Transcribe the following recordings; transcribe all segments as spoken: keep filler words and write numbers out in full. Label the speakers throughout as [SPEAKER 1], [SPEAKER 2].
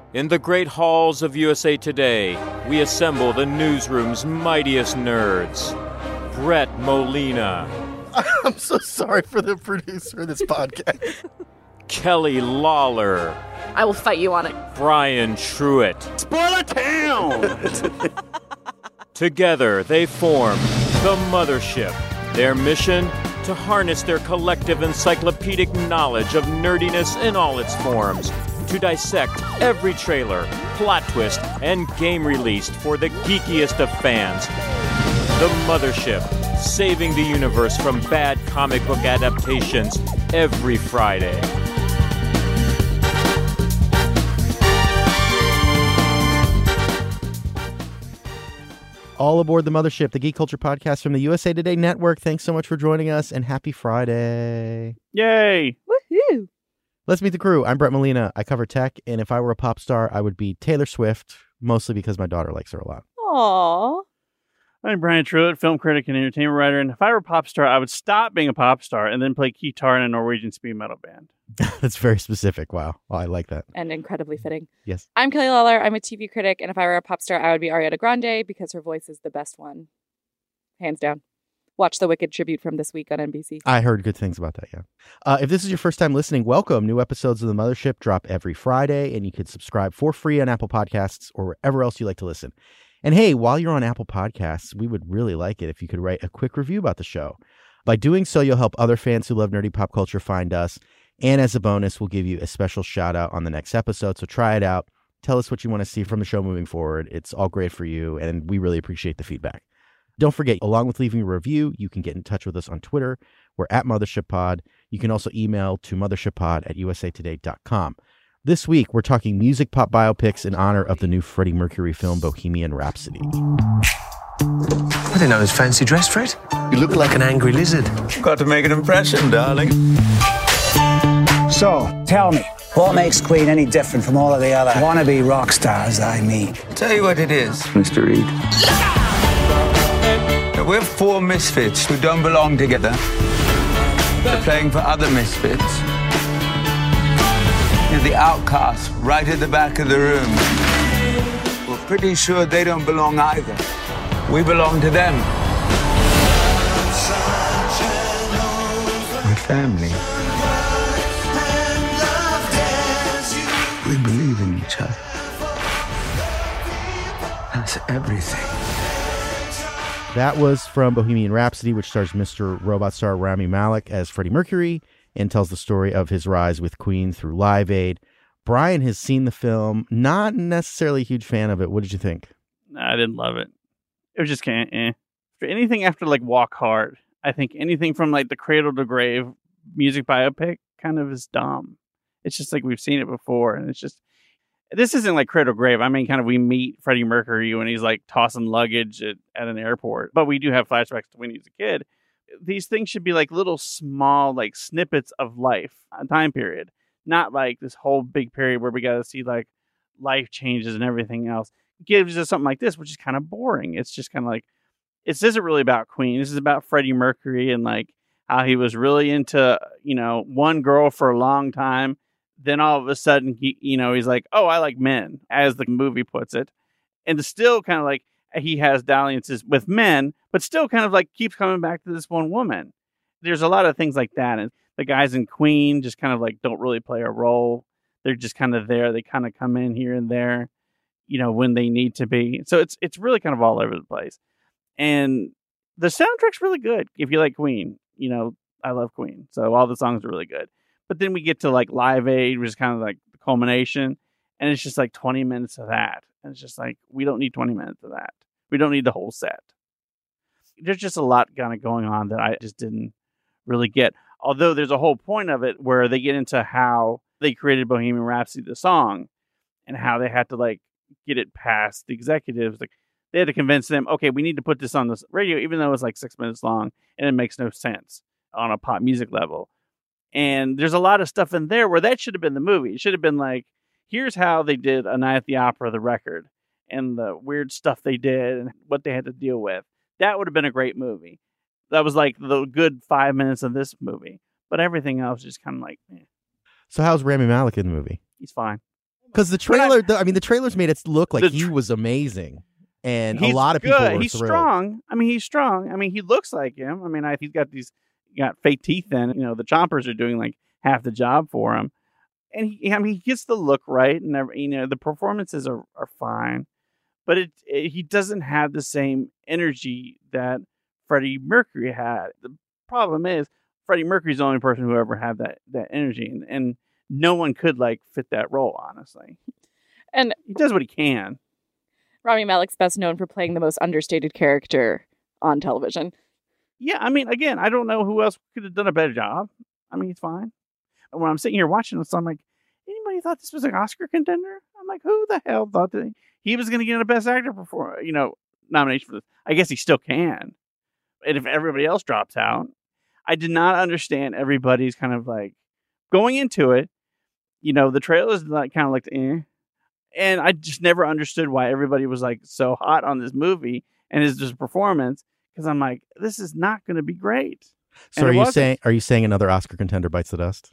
[SPEAKER 1] In the great halls of U S A Today, we assemble the newsroom's mightiest nerds. Brett Molina.
[SPEAKER 2] I'm so sorry for the producer of this podcast.
[SPEAKER 1] Kelly Lawler.
[SPEAKER 3] I will fight you on it.
[SPEAKER 1] Brian Truitt.
[SPEAKER 2] Spoiler town!
[SPEAKER 1] Together, they form the Mothership. Their mission? To harness their collective encyclopedic knowledge of nerdiness in all its forms. To dissect every trailer, plot twist, and game released for the geekiest of fans. The Mothership, saving the universe from bad comic book adaptations every Friday.
[SPEAKER 2] All aboard the Mothership, the Geek Culture Podcast from the U S A Today Network. Thanks so much for joining us, and happy Friday.
[SPEAKER 4] Yay!
[SPEAKER 3] Woohoo!
[SPEAKER 2] Let's meet the crew. I'm Brett Molina. I cover tech, and if I were a pop star, I would be Taylor Swift, mostly because my daughter likes her a lot.
[SPEAKER 3] Aww.
[SPEAKER 4] I'm Brian Truitt, film critic and entertainment writer, and if I were a pop star, I would stop being a pop star and then play guitar in a Norwegian speed metal band.
[SPEAKER 2] That's very specific. Wow. Oh, I like that.
[SPEAKER 3] And incredibly fitting.
[SPEAKER 2] Yes.
[SPEAKER 3] I'm Kelly Lawler. I'm a T V critic, and if I were a pop star, I would be Ariana Grande because her voice is the best one. Hands down. Watch the Wicked tribute from this week on N B C.
[SPEAKER 2] I heard good things about that, yeah. Uh, if this is your first time listening, welcome. New episodes of The Mothership drop every Friday, and you can subscribe for free on Apple Podcasts or wherever else you like to listen. And hey, while you're on Apple Podcasts, we would really like it if you could write a quick review about the show. By doing so, you'll help other fans who love nerdy pop culture find us. And as a bonus, we'll give you a special shout out on the next episode. So try it out. Tell us what you want to see from the show moving forward. It's all great for you, and we really appreciate the feedback. Don't forget, along with leaving a review, you can get in touch with us on Twitter. We're at Mothership Pod. You can also email to mothershippod at u s a today dot com. This week, we're talking music pop biopics in honor of the new Freddie Mercury film, Bohemian Rhapsody.
[SPEAKER 5] I didn't know it was fancy dress, Fred. You look like an angry lizard.
[SPEAKER 6] Got to make an impression, darling.
[SPEAKER 7] So, tell me, what makes Queen any different from all of the other wannabe rock stars I meet?
[SPEAKER 6] Tell you what it is, Mister Reed. We're four misfits who don't belong together. They're playing for other misfits. You're the outcasts right at the back of the room. We're pretty sure they don't belong either. We belong to them. We're family. We believe in each other. That's everything.
[SPEAKER 2] That was from Bohemian Rhapsody, which stars Mister Robot star Rami Malek as Freddie Mercury and tells the story of his rise with Queen through Live Aid. Brian has seen the film, not necessarily a huge fan of it. What did you think?
[SPEAKER 4] I didn't love it. It was just kind of eh. For anything after like Walk Hard, I think anything from like the Cradle to Grave music biopic kind of is dumb. It's just like we've seen it before, and it's just, this isn't like Cradle to Grave. I mean, kind of we meet Freddie Mercury when he's like tossing luggage at, at an airport, but we do have flashbacks to when he was a kid. These things should be like little small like snippets of life, a time period, not like this whole big period where we got to see like life changes and everything else. Gives us something like this, which is kind of boring. It's just kind of like, this isn't really about Queen. This is about Freddie Mercury and like how he was really into, you know, one girl for a long time. Then all of a sudden, he, you know, he's like, oh, I like men, as the movie puts it. And still kind of like he has dalliances with men, but still kind of like keeps coming back to this one woman. There's a lot of things like that. And the guys in Queen just kind of like don't really play a role. They're just kind of there. They kind of come in here and there, you know, when they need to be. So it's it's really kind of all over the place. And the soundtrack's really good. If you like Queen, you know, I love Queen. So all the songs are really good. But then we get to like Live Aid, which is kind of like the culmination. And it's just like twenty minutes of that. And it's just like, we don't need twenty minutes of that. We don't need the whole set. There's just a lot kind of going on that I just didn't really get. Although there's a whole point of it where they get into how they created Bohemian Rhapsody, the song, and how they had to like get it past the executives. Like they had to convince them, okay, we need to put this on the radio, even though it's like six minutes long and it makes no sense on a pop music level. And there's a lot of stuff in there where that should have been the movie. It should have been like, here's how they did A Night at the Opera, the record, and the weird stuff they did and what they had to deal with. That would have been a great movie. That was like the good five minutes of this movie. But everything else just kind of like, eh.
[SPEAKER 2] So how's Rami Malek in the movie?
[SPEAKER 4] He's fine.
[SPEAKER 2] Because the trailer, the, I mean, the trailers made it look like
[SPEAKER 4] The
[SPEAKER 2] he
[SPEAKER 4] tr-
[SPEAKER 2] was amazing, and a
[SPEAKER 4] He's
[SPEAKER 2] lot of
[SPEAKER 4] good.
[SPEAKER 2] people were
[SPEAKER 4] He's
[SPEAKER 2] thrilled.
[SPEAKER 4] strong. I mean, he's strong. I mean, he looks like him. I mean, I, he's got these he got fake teeth. Then you know the chompers are doing like half the job for him, and he, I mean, he gets the look right, and every, you know the performances are, are fine, but it, it he doesn't have the same energy that Freddie Mercury had. The problem is Freddie Mercury's the only person who ever had that that energy, and, and no one could like fit that role, honestly.
[SPEAKER 3] And
[SPEAKER 4] he does what he can.
[SPEAKER 3] Rami Malek's best known for playing the most understated character on television.
[SPEAKER 4] Yeah, I mean, again, I don't know who else could have done a better job. I mean, it's fine. And when I'm sitting here watching this, I'm like, anybody thought this was an Oscar contender? I'm like, who the hell thought that he was going to get a Best Actor before, you know, nomination for this? I guess he still can. And if everybody else drops out, I did not understand everybody's kind of like going into it. You know, the trailers like kind of like, eh. And I just never understood why everybody was like so hot on this movie and his just performance. Because I'm like, this is not going to be great.
[SPEAKER 2] So
[SPEAKER 4] And
[SPEAKER 2] are
[SPEAKER 4] it
[SPEAKER 2] you
[SPEAKER 4] wasn't.
[SPEAKER 2] saying are you saying another Oscar contender bites the dust?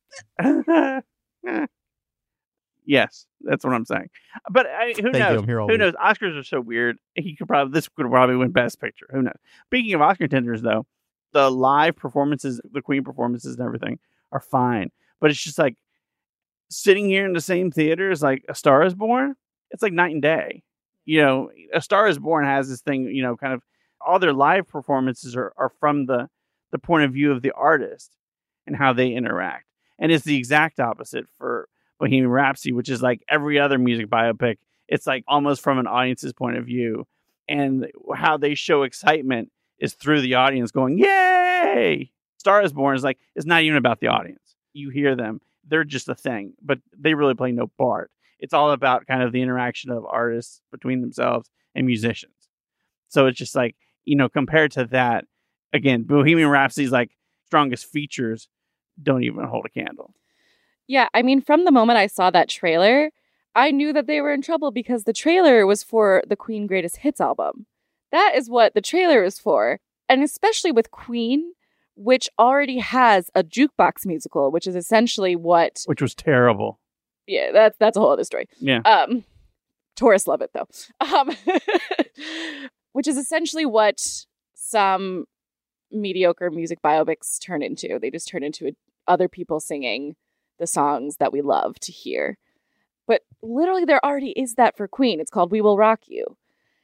[SPEAKER 4] Yes, that's what I'm saying. But I, who
[SPEAKER 2] Thank you,
[SPEAKER 4] knows?
[SPEAKER 2] I'm here all
[SPEAKER 4] Who
[SPEAKER 2] week.
[SPEAKER 4] knows? Oscars are so weird. He could probably this could probably win Best Picture. Who knows? Speaking of Oscar contenders, though, the live performances, the Queen performances, and everything are fine. But it's just like sitting here in the same theater as like A Star Is Born. It's like night and day. You know, A Star Is Born has this thing. You know, kind of all their live performances are are from the the point of view of the artist and how they interact. And it's the exact opposite for Bohemian Rhapsody, which is like every other music biopic. It's like almost from an audience's point of view. And how they show excitement is through the audience going, yay! Star Is Born is like, it's not even about the audience. You hear them. They're just a thing, but they really play no part. It's all about kind of the interaction of artists between themselves and musicians. So it's just like, you know, compared to that, again, Bohemian Rhapsody's like strongest features don't even hold a candle.
[SPEAKER 3] Yeah, I mean, from the moment I saw that trailer, I knew that they were in trouble because the trailer was for the Queen Greatest Hits album. That is what the trailer is for. And especially with Queen, which already has a jukebox musical, which is essentially what...
[SPEAKER 4] Which was terrible.
[SPEAKER 3] Yeah, that's that's a whole other story.
[SPEAKER 4] Yeah.
[SPEAKER 3] Um, tourists love it, though. Um, which is essentially what some mediocre music biopics turn into. They just turn into a, other people singing the songs that we love to hear. But literally there already is that for Queen. It's called We Will Rock You.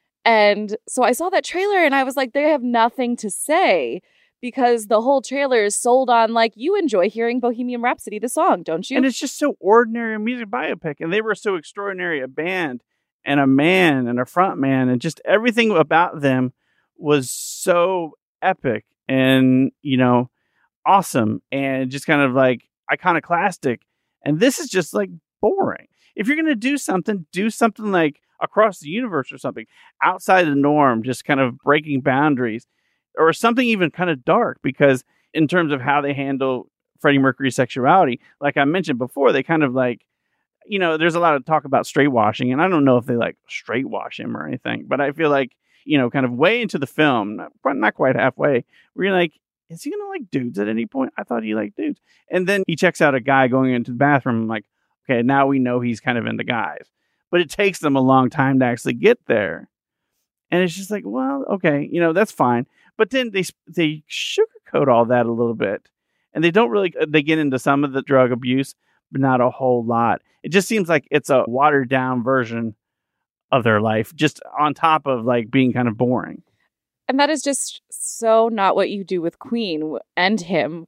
[SPEAKER 3] And so I saw that trailer and I was like, they have nothing to say because the whole trailer is sold on like, you enjoy hearing Bohemian Rhapsody, the song, don't you?
[SPEAKER 4] And it's just so ordinary a music biopic. And they were so extraordinary a band and a man and a front man. And just everything about them was so epic and, you know, awesome and just kind of like iconoclastic. And this is just like boring. If you're going to do something, do something like Across the Universe or something outside the norm, just kind of breaking boundaries or something even kind of dark, because in terms of how they handle Freddie Mercury's sexuality, like I mentioned before, they kind of like, you know, there's a lot of talk about straight washing, and I don't know if they like straight wash him or anything, but I feel like, you know, kind of way into the film, not, not quite halfway, where you're like, is he going to like dudes at any point? I thought he liked dudes. And then he checks out a guy going into the bathroom. I'm like, okay, now we know he's kind of into guys. But it takes them a long time to actually get there. And it's just like, well, okay, you know, that's fine. But then they they sugarcoat all that a little bit. And they don't really, they get into some of the drug abuse, but not a whole lot. It just seems like it's a watered down version of their life, just on top of like being kind of boring.
[SPEAKER 3] And that is just so not what you do with Queen and him,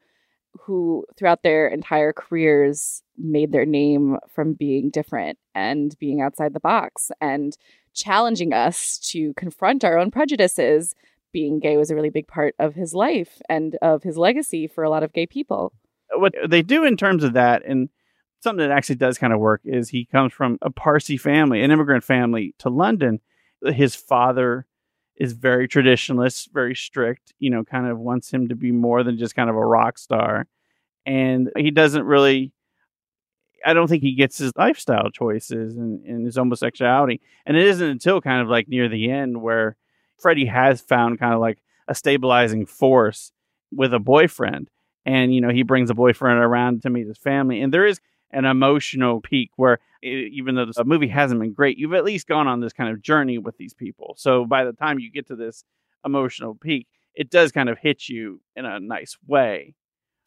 [SPEAKER 3] who throughout their entire careers made their name from being different and being outside the box and challenging us to confront our own prejudices. Being gay was a really big part of his life and of his legacy for a lot of gay people.
[SPEAKER 4] What they do in terms of that, and something that actually does kind of work, is he comes from a Parsi family, an immigrant family to London. His father is very traditionalist, very strict, you know, kind of wants him to be more than just kind of a rock star. And he doesn't really, I don't think he gets his lifestyle choices and, and his homosexuality. And it isn't until kind of like near the end where Freddie has found kind of like a stabilizing force with a boyfriend. And, you know, he brings a boyfriend around to meet his family. And there is an emotional peak where it, even though the movie hasn't been great, you've at least gone on this kind of journey with these people. So by the time you get to this emotional peak, it does kind of hit you in a nice way.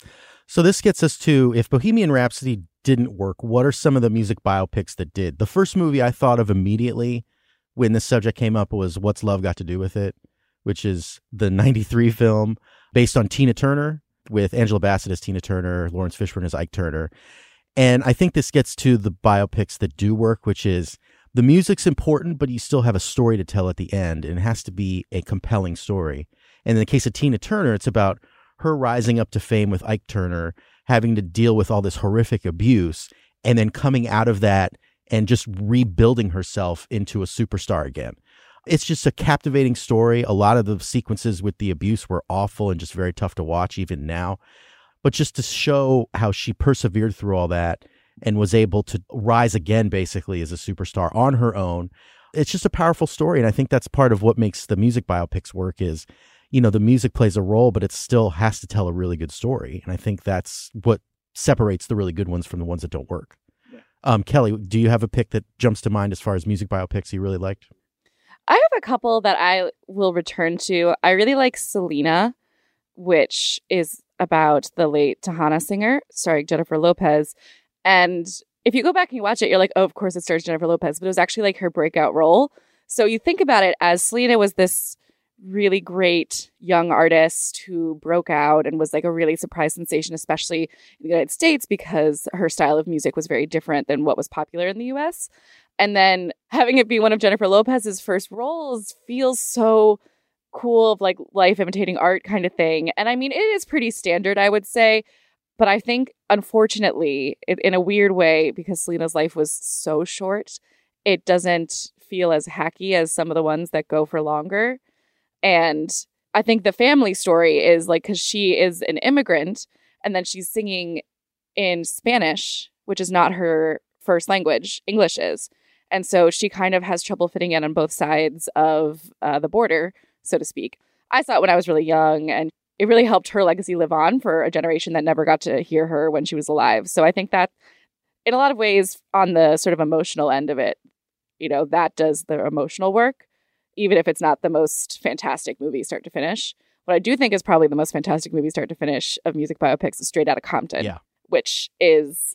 [SPEAKER 2] So this gets us to, if Bohemian Rhapsody didn't work, what are some of the music biopics that did? The first movie I thought of immediately when this subject came up was What's Love Got to Do with It, which is the ninety-three film based on Tina Turner, with Angela Bassett as Tina Turner, Lawrence Fishburne as Ike Turner. And I think this gets to the biopics that do work, which is the music's important, but you still have a story to tell at the end, and it has to be a compelling story. And in the case of Tina Turner, it's about her rising up to fame with Ike Turner, having to deal with all this horrific abuse, and then coming out of that and just rebuilding herself into a superstar again. It's just a captivating story. A lot of the sequences with the abuse were awful and just very tough to watch even now. But just to show how she persevered through all that and was able to rise again, basically, as a superstar on her own. It's just a powerful story. And I think that's part of what makes the music biopics work is, you know, the music plays a role, but it still has to tell a really good story. And I think that's what separates the really good ones from the ones that don't work. Yeah. Um, Kelly, do you have a pick that jumps to mind as far as music biopics you really liked?
[SPEAKER 3] I have a couple that I will return to. I really like Selena, which is about the late Tejana singer, starring Jennifer Lopez. And if you go back and you watch it, you're like, oh, of course it stars Jennifer Lopez, but it was actually like her breakout role. So you think about it as Selena was this really great young artist who broke out and was like a really surprise sensation, especially in the United States, because her style of music was very different than what was popular in the U S. And then having it be one of Jennifer Lopez's first roles feels so cool, of like life imitating art kind of thing. And I mean, it is pretty standard, I would say. But I think, unfortunately, it, in a weird way, because Selena's life was so short, it doesn't feel as hacky as some of the ones that go for longer. And I think the family story is like, because she is an immigrant and then she's singing in Spanish, which is not her first language, English is. And so she kind of has trouble fitting in on both sides of uh, the border, so to speak. I saw it when I was really young, and it really helped her legacy live on for a generation that never got to hear her when she was alive. So I think that in a lot of ways, on the sort of emotional end of it, you know, that does the emotional work, even if it's not the most fantastic movie start to finish. What I do think is probably the most fantastic movie start to finish of music biopics is Straight Outta Compton,
[SPEAKER 2] yeah.
[SPEAKER 3] which is,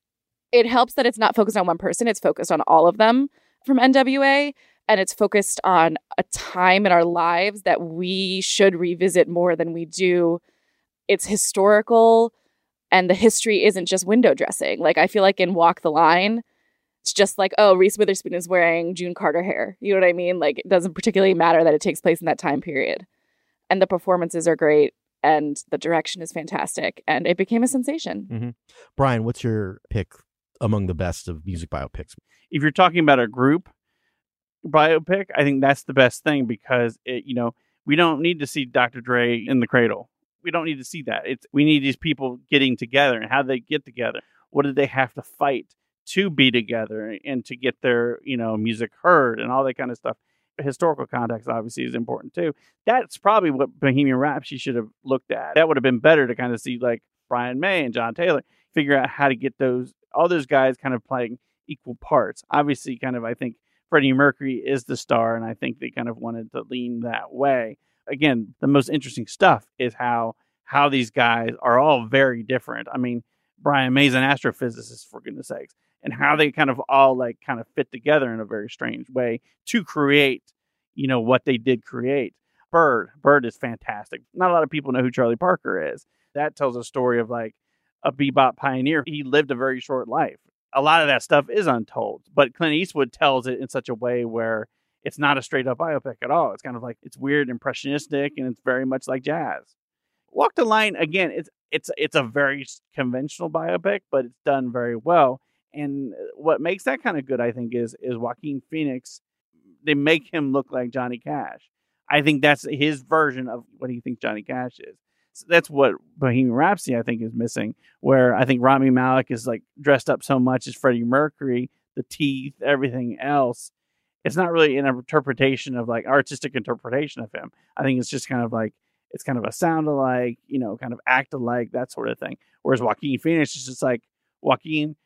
[SPEAKER 3] it helps that it's not focused on one person. It's focused on all of them from N W A. And it's focused on a time in our lives that we should revisit more than we do. It's historical, and the history isn't just window dressing. Like, I feel like in Walk the Line, it's just like, oh, Reese Witherspoon is wearing June Carter hair. You know what I mean? Like, it doesn't particularly matter that it takes place in that time period. And the performances are great, and the direction is fantastic, and it became a sensation.
[SPEAKER 2] Mm-hmm. Brian, what's your pick among the best of music biopics?
[SPEAKER 4] If you're talking about a group biopic, I think that's the best thing, because it, you know, we don't need to see Doctor Dre in the cradle. We don't need to see that. It's we need these people getting together, and how they get together. What did they have to fight to be together and to get their, you know, music heard and all that kind of stuff. Historical context obviously is important too. That's probably what Bohemian Rhapsody should have looked at. That would have been better to kind of see like Brian May and John Taylor figure out how to get those all those guys kind of playing equal parts. Obviously, kind of I think Freddie Mercury is the star, and I think they kind of wanted to lean that way. Again, the most interesting stuff is how how these guys are all very different. I mean, Brian May's an astrophysicist, for goodness sakes, and how they kind of all like kind of fit together in a very strange way to create, you know, what they did create. Bird, Bird is fantastic. Not a lot of people know who Charlie Parker is. That tells a story of like a bebop pioneer. He lived a very short life. A lot of that stuff is untold, but Clint Eastwood tells it in such a way where it's not a straight up biopic at all. It's kind of like, it's weird, impressionistic, and it's very much like jazz. Walk the Line, again, it's it's it's a very conventional biopic, but it's done very well. And what makes that kind of good, I think, is is Joaquin Phoenix. They make him look like Johnny Cash. I think that's his version of what he thinks Johnny Cash is. So that's what Bohemian Rhapsody, I think, is missing, where I think Rami Malek is like dressed up so much as Freddie Mercury, the teeth, everything else. It's not really an interpretation of like artistic interpretation of him. I think it's just kind of like, it's kind of a sound alike, you know, kind of act alike, that sort of thing. Whereas Joaquin Phoenix is just like, Joaquin,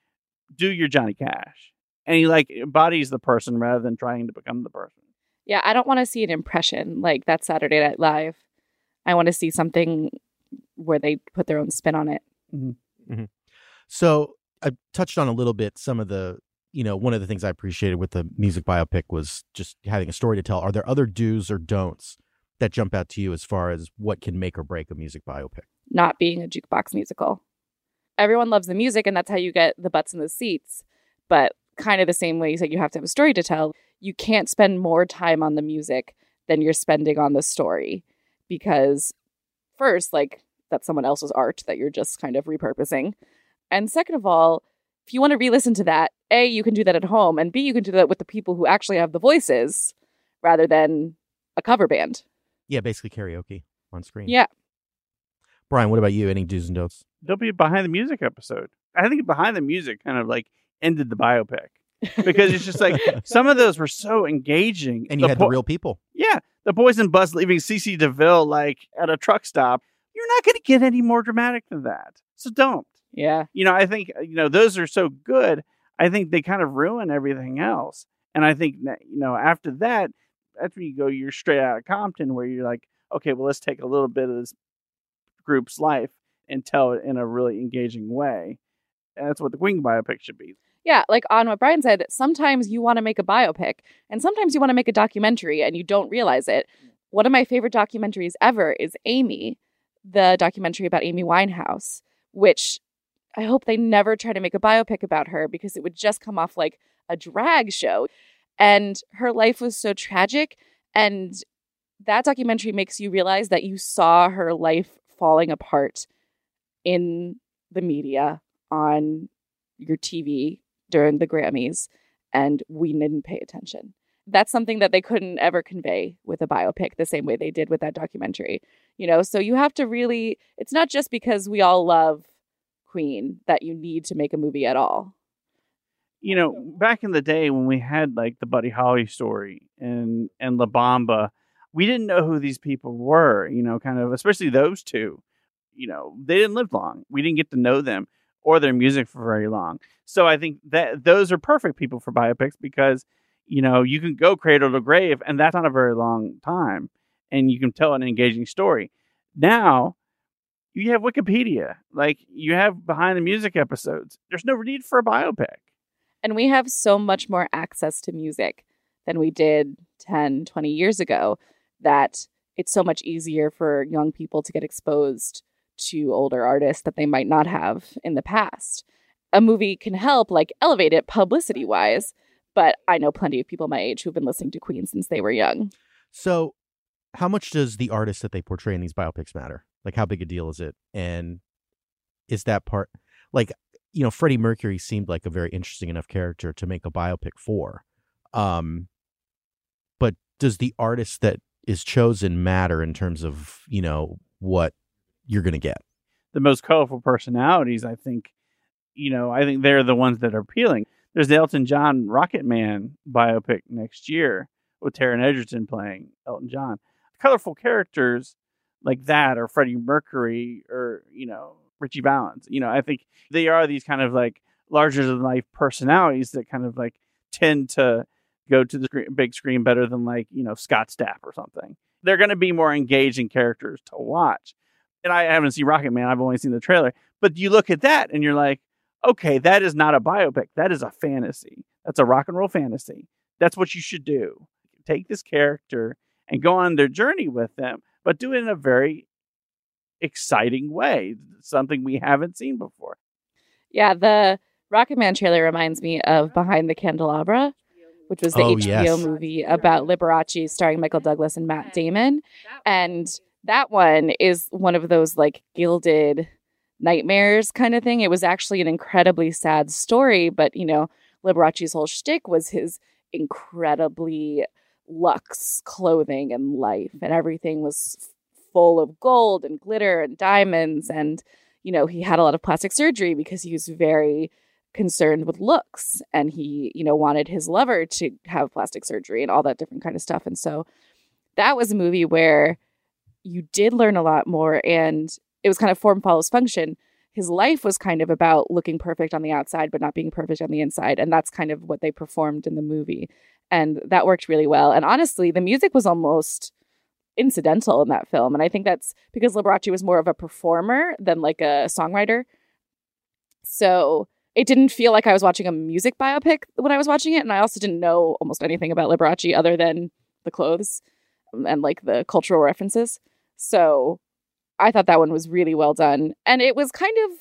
[SPEAKER 4] do your Johnny Cash. And he like embodies the person rather than trying to become the person.
[SPEAKER 3] Yeah, I don't want to see an impression like that Saturday Night Live. I want to see something where they put their own spin on it.
[SPEAKER 4] Mm-hmm.
[SPEAKER 2] Mm-hmm. So I touched on a little bit some of the, you know, one of the things I appreciated with the music biopic was just having a story to tell. Are there other do's or don'ts that jump out to you as far as what can make or break a music biopic?
[SPEAKER 3] Not being a jukebox musical. Everyone loves the music, and that's how you get the butts in the seats. But kind of the same way you said you have to have a story to tell, you can't spend more time on the music than you're spending on the story. Because first, like, that's someone else's art that you're just kind of repurposing. And second of all, if you want to re-listen to that, A, you can do that at home, and B, you can do that with the people who actually have the voices rather than a cover band.
[SPEAKER 2] Yeah, basically karaoke on screen.
[SPEAKER 3] Yeah.
[SPEAKER 2] Brian, what about you? Any do's and don'ts?
[SPEAKER 4] There'll be a behind the music episode. I think behind the music kind of like ended the biopic because it's just like some of those were so engaging.
[SPEAKER 2] And you
[SPEAKER 4] the
[SPEAKER 2] had
[SPEAKER 4] po-
[SPEAKER 2] the real people.
[SPEAKER 4] Yeah. The boys and Buzz leaving Cece DeVille like at a truck stop. You're not going to get any more dramatic than that. So don't.
[SPEAKER 3] Yeah.
[SPEAKER 4] You know, I think, you know, those are so good. I think they kind of ruin everything else. And I think, that, you know, after that, after you go, you're straight out of Compton where you're like, okay, well, let's take a little bit of this group's life and tell it in a really engaging way. And that's what the Queen biopic should be.
[SPEAKER 3] Yeah, like on what Brian said, sometimes you want to make a biopic and sometimes you want to make a documentary and you don't realize it. One of my favorite documentaries ever is Amy, the documentary about Amy Winehouse, which I hope they never try to make a biopic about her because it would just come off like a drag show. And her life was so tragic. And that documentary makes you realize that you saw her life falling apart in the media, on your T V during the Grammys, and we didn't pay attention. That's something that they couldn't ever convey with a biopic the same way they did with that documentary. You know, so you have to really, it's not just because we all love Queen that you need to make a movie at all.
[SPEAKER 4] You know, back in the day when we had like the Buddy Holly story and and La Bamba, we didn't know who these people were, you know, kind of, especially those two. You know, they didn't live long. We didn't get to know them or their music for very long. So I think that those are perfect people for biopics because, you know, you can go cradle to grave and that's not a very long time and you can tell an engaging story. Now you have Wikipedia, like you have behind the music episodes. There's no need for a biopic.
[SPEAKER 3] And we have so much more access to music than we did ten, twenty years ago that it's so much easier for young people to get exposed to older artists that they might not have in the past. A movie can help, like, elevate it publicity-wise, but I know plenty of people my age who've been listening to Queen since they were young.
[SPEAKER 2] So how much does the artist that they portray in these biopics matter? Like, how big a deal is it? And is that part, like, you know, Freddie Mercury seemed like a very interesting enough character to make a biopic for. Um, but does the artist that is chosen matter in terms of, you know, what you're going to get?
[SPEAKER 4] The most colorful personalities, I think, you know, I think they're the ones that are appealing. There's the Elton John Rocket Man biopic next year with Taron Egerton playing Elton John. Colorful characters like that, or Freddie Mercury, or, you know, Richie Valens. You know, I think they are these kind of like larger than life personalities that kind of like tend to go to the screen, big screen better than like, you know, Scott Stapp or something. They're going to be more engaging characters to watch. And I haven't seen Rocket Man. I've only seen the trailer. But you look at that and you're like, okay, that is not a biopic. That is a fantasy. That's a rock and roll fantasy. That's what you should do. Take this character and go on their journey with them, but do it in a very exciting way. Something we haven't seen before.
[SPEAKER 3] Yeah, the Rocket Man trailer reminds me of Behind the Candelabra, which was the
[SPEAKER 2] Oh,
[SPEAKER 3] H B O
[SPEAKER 2] yes.
[SPEAKER 3] movie about Liberace starring Michael Douglas and Matt Damon. And that one is one of those like gilded nightmares kind of thing. It was actually an incredibly sad story, but, you know, Liberace's whole shtick was his incredibly luxe clothing and life, and everything was full of gold and glitter and diamonds. And, you know, he had a lot of plastic surgery because he was very concerned with looks, and he, you know, wanted his lover to have plastic surgery and all that different kind of stuff. And so that was a movie where you did learn a lot more, and it was kind of form follows function. his life was kind of about looking perfect on the outside, but not being perfect on the inside. And that's kind of what they performed in the movie. And that worked really well. And honestly, the music was almost incidental in that film. And I think that's because Liberace was more of a performer than like a songwriter. So it didn't feel like I was watching a music biopic when I was watching it. And I also didn't know almost anything about Liberace other than the clothes and like the cultural references. So I thought that one was really well done. And it was kind of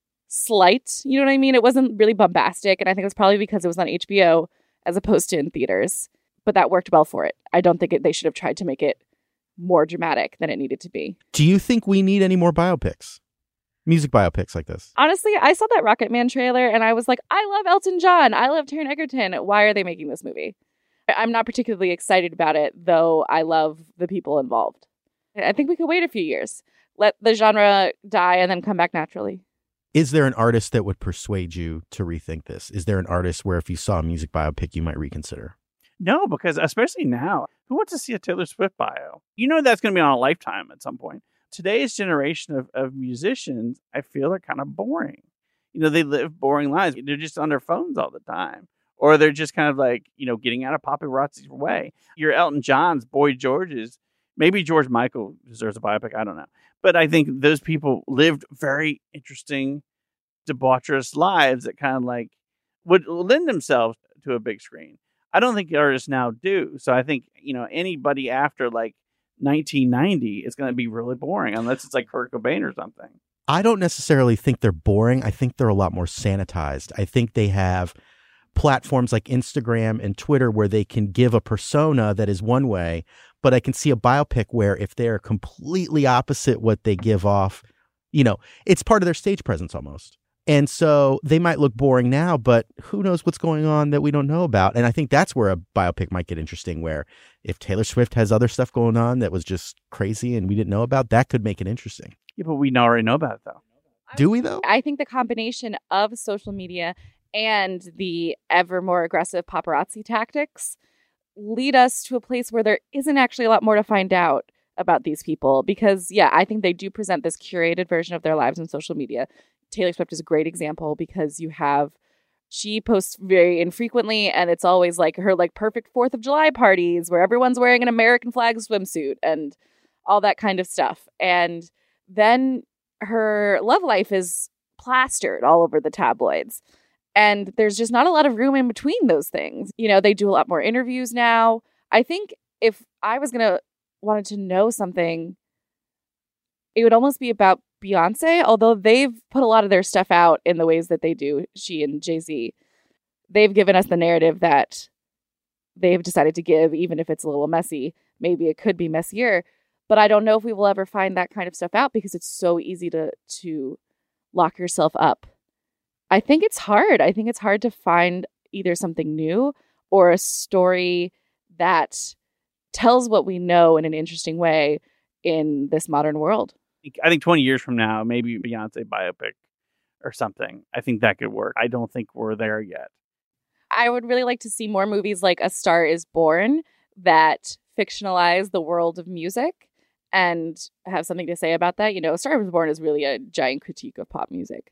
[SPEAKER 3] slight, you know what I mean? It wasn't really bombastic. And I think it was probably because it was on H B O as opposed to in theaters. But that worked well for it. I don't think it, they should have tried to make it more dramatic than it needed to be.
[SPEAKER 2] Do you think we need any more biopics? Music biopics like this?
[SPEAKER 3] Honestly, I saw that Rocket Man trailer and I was like, I love Elton John. I love Taron Egerton. Why are they making this movie? I'm not particularly excited about it, though I love the people involved. I think we could wait a few years. Let the genre die and then come back naturally.
[SPEAKER 2] Is there an artist that would persuade you to rethink this? Is there an artist where if you saw a music biopic, you might reconsider?
[SPEAKER 4] No, because especially now, who wants to see a Taylor Swift bio? You know that's going to be on a Lifetime at some point. Today's generation of, of musicians, I feel, are kind of boring. You know, they live boring lives. They're just on their phones all the time. Or they're just kind of like, you know, getting out of paparazzi's way. Your Elton John's, Boy George's, maybe George Michael deserves a biopic. I don't know. But I think those people lived very interesting, debaucherous lives that kind of like would lend themselves to a big screen. I don't think artists now do. So I think, you know, anybody after like nineteen ninety is going to be really boring unless it's like Kurt Cobain or something.
[SPEAKER 2] I don't necessarily think they're boring. I think they're a lot more sanitized. I think they have platforms like Instagram and Twitter where they can give a persona that is one way, but I can see a biopic where if they're completely opposite what they give off, you know, it's part of their stage presence almost. And so they might look boring now, but who knows what's going on that we don't know about. And I think that's where a biopic might get interesting, where if Taylor Swift has other stuff going on that was just crazy and we didn't know about, that could make it interesting.
[SPEAKER 4] Yeah, but we already know about it, though.
[SPEAKER 2] Do we, though?
[SPEAKER 3] I think the combination of social media and the ever more aggressive paparazzi tactics lead us to a place where there isn't actually a lot more to find out about these people. Because, yeah, I think they do present this curated version of their lives on social media. Taylor Swift is a great example because you have, she posts very infrequently and it's always like her like perfect fourth of July parties where everyone's wearing an American flag swimsuit and all that kind of stuff. And then her love life is plastered all over the tabloids. And there's just not a lot of room in between those things. You know, they do a lot more interviews now. I think if I was going to wanted to know something, it would almost be about Beyonce, although they've put a lot of their stuff out in the ways that they do, she and Jay-Z. They've given us the narrative that they've decided to give, even if it's a little messy. Maybe it could be messier, but I don't know if we will ever find that kind of stuff out because it's so easy to to lock yourself up. I think it's hard. I think it's hard to find either something new or a story that tells what we know in an interesting way in this modern world.
[SPEAKER 4] I think twenty years from now, maybe Beyonce biopic or something. I think that could work. I don't think we're there yet.
[SPEAKER 3] I would really like to see more movies like A Star is Born that fictionalize the world of music and have something to say about that. You know, A Star is Born is really a giant critique of pop music.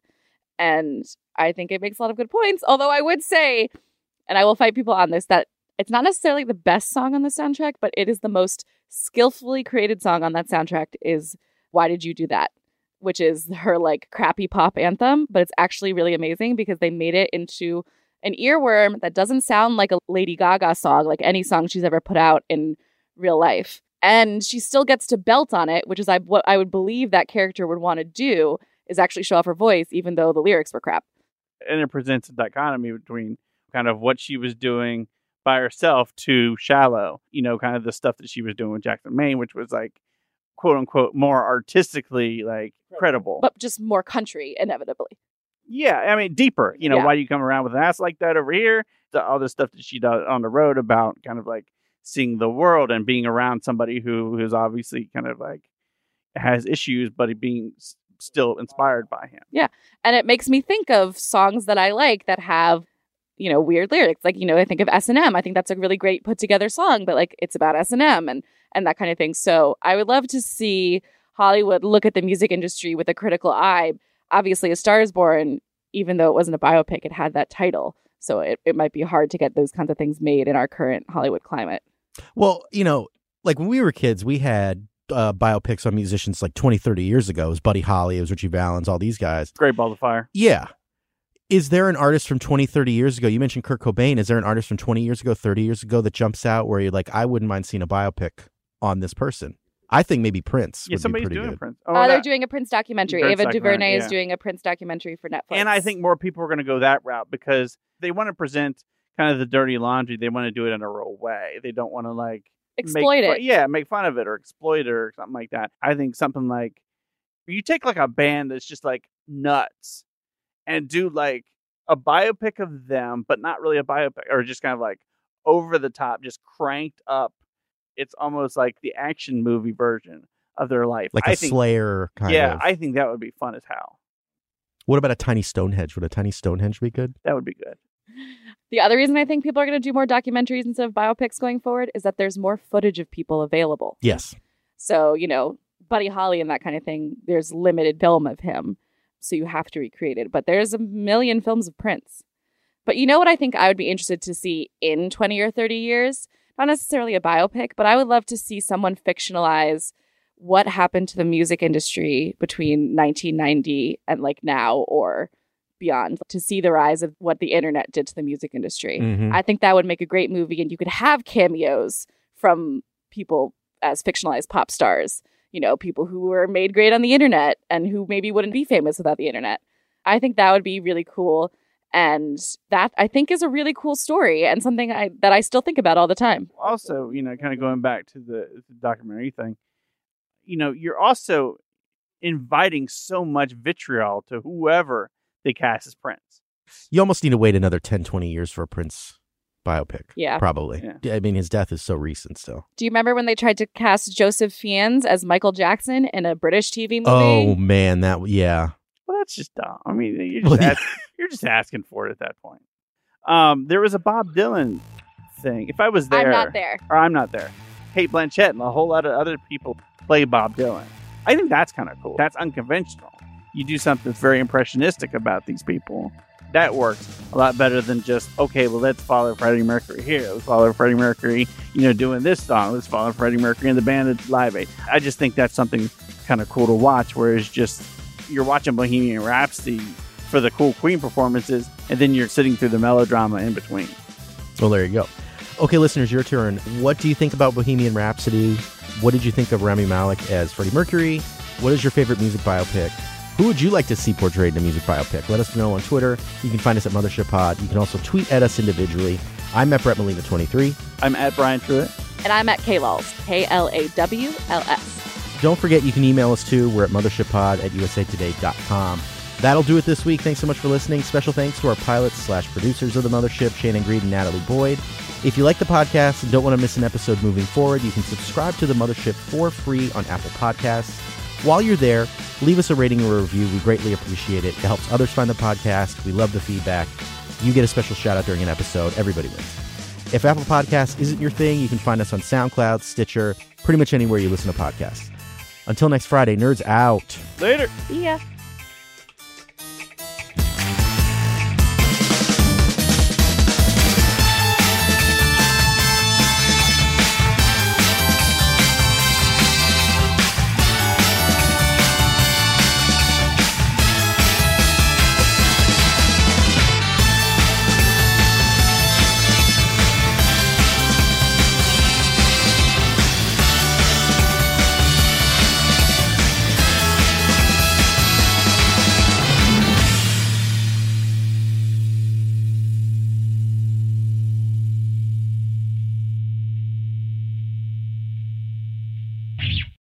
[SPEAKER 3] And I think it makes a lot of good points. Although I would say, and I will fight people on this, that it's not necessarily the best song on the soundtrack, but it is the most skillfully created song on that soundtrack is Why Did You Do That? Which is her like crappy pop anthem, but it's actually really amazing because they made it into an earworm that doesn't sound like a Lady Gaga song, like any song she's ever put out in real life. And she still gets to belt on it, which is I, what I would believe that character would want to do is actually show off her voice, even though the lyrics were crap.
[SPEAKER 4] And it presents a dichotomy between kind of what she was doing by herself to Shallow, you know, kind of the stuff that she was doing with Jackson Maine, which was like, quote unquote, more artistically like credible.
[SPEAKER 3] But just more country, inevitably.
[SPEAKER 4] Yeah, I mean, deeper. You know,
[SPEAKER 3] Yeah.
[SPEAKER 4] why do you come around with an ass like that over here? The, all the stuff that she does on the road about kind of like seeing the world and being around somebody who who's obviously kind of like has issues, but being s- still inspired by him.
[SPEAKER 3] Yeah. And it makes me think of songs that I like that have, you know, weird lyrics. Like, you know, I think of S and M. I think that's a really great put together song, but like it's about S and M and, and that kind of thing. So I would love to see Hollywood look at the music industry with a critical eye. obviously A Star is Born, even though it wasn't a biopic, it had that title. So it, it might be hard to get those kinds of things made in our current Hollywood climate.
[SPEAKER 2] Well, you know, like when we were kids, we had uh, biopics on musicians like twenty, thirty years ago. It was Buddy Holly, it was Richie Valens, all these guys.
[SPEAKER 4] Great Balls of Fire.
[SPEAKER 2] Yeah. Is there an artist from twenty, thirty years ago? You mentioned Kurt Cobain. Is there an artist from twenty years ago, thirty years ago that jumps out where you're like, I wouldn't mind seeing a biopic on this person? I think maybe Prince.
[SPEAKER 4] Yeah,
[SPEAKER 2] would
[SPEAKER 4] somebody's
[SPEAKER 2] be pretty
[SPEAKER 4] doing
[SPEAKER 2] good.
[SPEAKER 4] a Prince. Oh,
[SPEAKER 3] Uh, they're
[SPEAKER 4] that-
[SPEAKER 3] doing a Prince documentary.
[SPEAKER 4] Prince
[SPEAKER 3] Ava
[SPEAKER 4] documentary,
[SPEAKER 3] DuVernay
[SPEAKER 4] yeah.
[SPEAKER 3] is doing a Prince documentary for Netflix.
[SPEAKER 4] And I think more people are going to go that route because they want to present kind of the dirty laundry. They want to do it in a real way. They don't want to like
[SPEAKER 3] exploit
[SPEAKER 4] make
[SPEAKER 3] it.
[SPEAKER 4] Fun, yeah, make fun of it or exploit it or something like that. I think something like you take like a band that's just like nuts and do like a biopic of them, but not really a biopic, or just kind of like over the top, just cranked up. It's almost like the action movie version of their life.
[SPEAKER 2] Like
[SPEAKER 4] I
[SPEAKER 2] a
[SPEAKER 4] think,
[SPEAKER 2] Slayer kind
[SPEAKER 4] yeah,
[SPEAKER 2] of.
[SPEAKER 4] I think that would be fun as hell.
[SPEAKER 2] What about a Tiny Stonehenge? Would a Tiny Stonehenge be good?
[SPEAKER 4] That would be good.
[SPEAKER 3] The other reason I think people are going to do more documentaries instead of biopics going forward is that there's more footage of people available.
[SPEAKER 2] Yes.
[SPEAKER 3] So, you know, Buddy Holly and that kind of thing, there's limited film of him. So you have to recreate it. But there's a million films of Prince. But you know what I think I would be interested to see in twenty or thirty years? Not necessarily a biopic, but I would love to see someone fictionalize what happened to the music industry between nineteen ninety and like now or beyond, to see the rise of what the internet did to the music industry.
[SPEAKER 2] Mhm.
[SPEAKER 3] I think that would make a great movie, and you could have cameos from people as fictionalized pop stars, you know, people who were made great on the internet and who maybe wouldn't be famous without the internet. I think that would be really cool. And that, I think, is a really cool story and something I that I still think about all the time.
[SPEAKER 4] Also, you know, kind of going back to the, the documentary thing, you know, you're also inviting so much vitriol to whoever they cast as Prince.
[SPEAKER 2] You almost need to wait another ten, twenty years for a Prince biopic.
[SPEAKER 3] Yeah.
[SPEAKER 2] Probably.
[SPEAKER 4] Yeah.
[SPEAKER 2] I mean, his death is so recent still.
[SPEAKER 3] Do you remember when they tried to cast Joseph Fiennes as Michael Jackson in a British T V movie?
[SPEAKER 2] Oh, man. That, yeah.
[SPEAKER 4] Well, that's just dumb. I mean, you're
[SPEAKER 2] Well,
[SPEAKER 4] just,
[SPEAKER 2] yeah.
[SPEAKER 4] ask, you're just asking for it at that point. Um, there was a Bob Dylan thing. If I was there,
[SPEAKER 3] I'm not there.
[SPEAKER 4] or I'm not there, Kate Blanchett and a whole lot of other people play Bob Dylan. I think that's kind of cool. That's unconventional. You do something that's very impressionistic about these people. That works a lot better than just, okay, well, let's follow Freddie Mercury here. Let's follow Freddie Mercury, you know, doing this song. Let's follow Freddie Mercury and the band at Live Aid. I just think that's something kind of cool to watch, whereas just you're watching Bohemian Rhapsody for the cool Queen performances, and then you're sitting through the melodrama in between.
[SPEAKER 2] Well, there you go. Okay, listeners, your turn. What do you think about Bohemian Rhapsody? What did you think of Rami Malek as Freddie Mercury? What is your favorite music biopic? Who would you like to see portrayed in a music biopic? Let us know on Twitter. You can find us at Mothership Pod. You can also tweet at us individually. I'm at Brett Molina twenty-three.
[SPEAKER 4] I'm at Brian Truitt.
[SPEAKER 3] And I'm at K-Lawls, K L A W L S.
[SPEAKER 2] Don't forget, you can email us too. We're at mothershippod at u s a today dot com. That'll do it this week. Thanks so much for listening. Special thanks to our pilots slash producers of The Mothership, Shannon Greed and Natalie Boyd. If you like the podcast and don't want to miss an episode moving forward, you can subscribe to The Mothership for free on Apple Podcasts. While you're there, leave us a rating or a review. We greatly appreciate it. It helps others find the podcast. We love the feedback. You get a special shout out during an episode. Everybody wins. If Apple Podcasts isn't your thing, you can find us on SoundCloud, Stitcher, pretty much anywhere you listen to podcasts. Until next Friday, nerds out.
[SPEAKER 4] Later.
[SPEAKER 3] See ya.